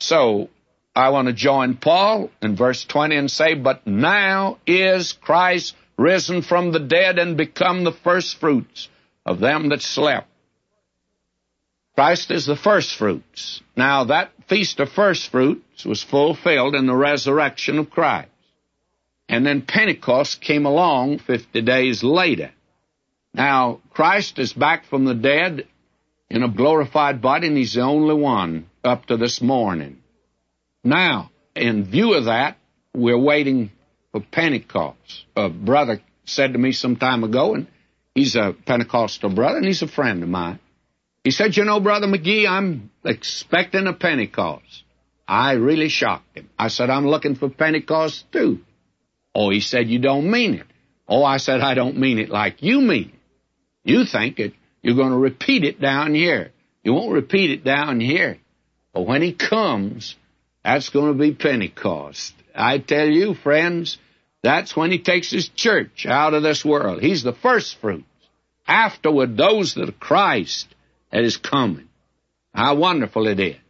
So I want to join Paul in verse 20 and say, but now is Christ risen from the dead and become the firstfruits of them that slept. Christ is the firstfruits. Now that feast of firstfruits was fulfilled in the resurrection of Christ. And then Pentecost came along 50 days later. Now, Christ is back from the dead in a glorified body, and He's the only one up to this morning. Now, in view of that, we're waiting for Pentecost. A brother said to me some time ago, and he's a Pentecostal brother, and he's a friend of mine. He said, you know, Brother McGee, I'm expecting a Pentecost. I really shocked him. I said, I'm looking for Pentecost too. Oh, he said, you don't mean it. Oh, I said, I don't mean it like you mean it. You think it, you're going to repeat it down here. You won't repeat it down here. But when He comes, that's going to be Pentecost. I tell you, friends, that's when He takes His church out of this world. He's the first fruits. Afterward, those that are Christ that is coming. How wonderful it is.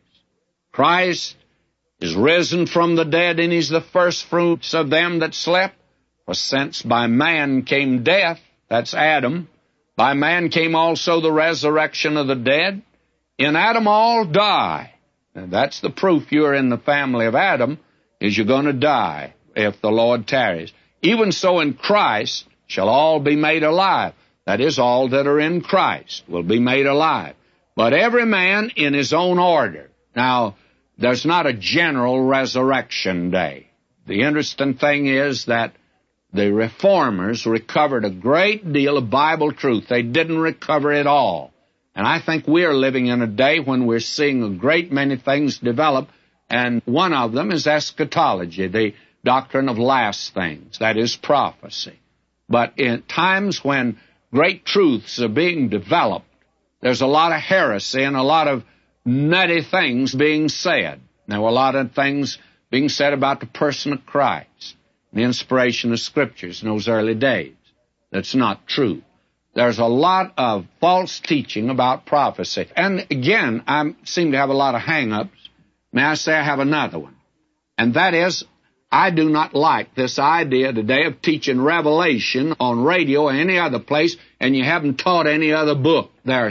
Christ is risen from the dead, and He's the first fruits of them that slept. For since by man came death, that's Adam, by man came also the resurrection of the dead. In Adam all die. And that's the proof you're in the family of Adam, is you're going to die if the Lord tarries. Even so in Christ shall all be made alive. That is, all that are in Christ will be made alive. But every man in his own order. Now, there's not a general resurrection day. The interesting thing is that the Reformers recovered a great deal of Bible truth. They didn't recover it all. And I think we're living in a day when we're seeing a great many things develop, and one of them is eschatology, the doctrine of last things, that is prophecy. But in times when great truths are being developed, there's a lot of heresy and a lot of nutty things being said. There were a lot of things being said about the person of Christ, the inspiration of Scriptures in those early days. That's not true. There's a lot of false teaching about prophecy. And again, I seem to have a lot of hang-ups. May I say I have another one? And that is, I do not like this idea today of teaching Revelation on radio or any other place, and you haven't taught any other book. There are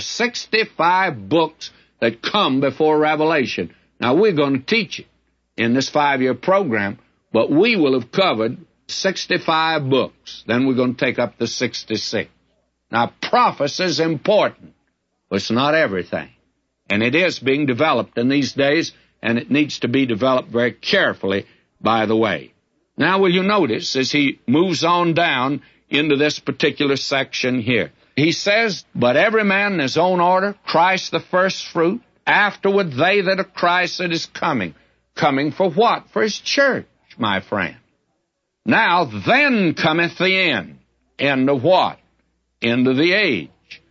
65 books that come before Revelation. Now, we're going to teach it in this 5-year program, but we will have covered 65 books. Then we're going to take up the 66. Now, prophecy is important, but it's not everything. And it is being developed in these days, and it needs to be developed very carefully, by the way. Now, will you notice, as he moves on down into this particular section here, he says, but every man in his own order, Christ the first fruit, afterward they that are Christ that is coming. Coming for what? For His church, my friend. Now, then cometh the end. End of what? End of the age.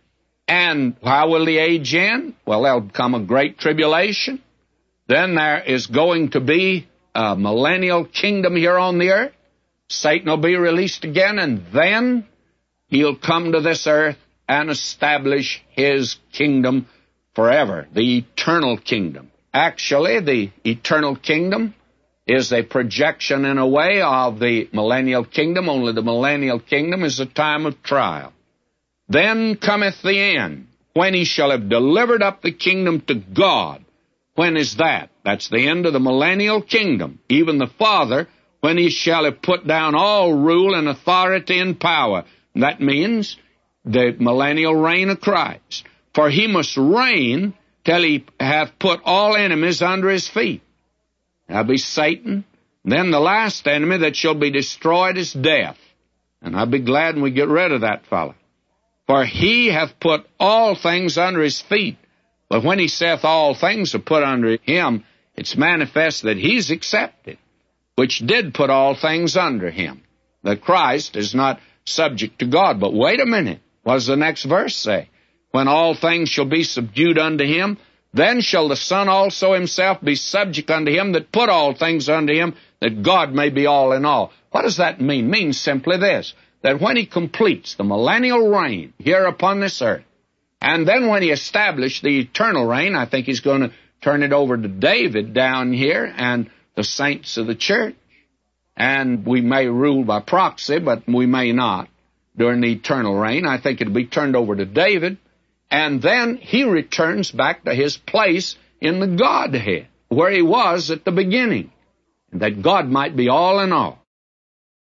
And how will the age end? Well, there'll come a great tribulation. Then there is going to be a millennial kingdom here on the earth. Satan will be released again, and then he'll come to this earth and establish his kingdom forever, the eternal kingdom. Actually, the eternal kingdom is a projection in a way of the millennial kingdom, only the millennial kingdom is a time of trial. Then cometh the end, when He shall have delivered up the kingdom to God. When is that? That's the end of the millennial kingdom. Even the Father, when He shall have put down all rule and authority and power. That means the millennial reign of Christ. For He must reign till He hath put all enemies under His feet. That'll be Satan. Then the last enemy that shall be destroyed is death. And I'll be glad when we get rid of that fellow. For He hath put all things under His feet. But when He saith all things are put under Him, it's manifest that He's accepted, which did put all things under Him. That Christ is not subject to God. But wait a minute. What does the next verse say? When all things shall be subdued unto Him, then shall the Son also Himself be subject unto Him that put all things unto Him, that God may be all in all. What does that mean? It means simply this, that when He completes the millennial reign here upon this earth, and then when He established the eternal reign, I think He's going to turn it over to David down here and the saints of the church. And we may rule by proxy, but we may not during the eternal reign. I think it'll be turned over to David. And then he returns back to his place in the Godhead, where he was at the beginning, that God might be all in all.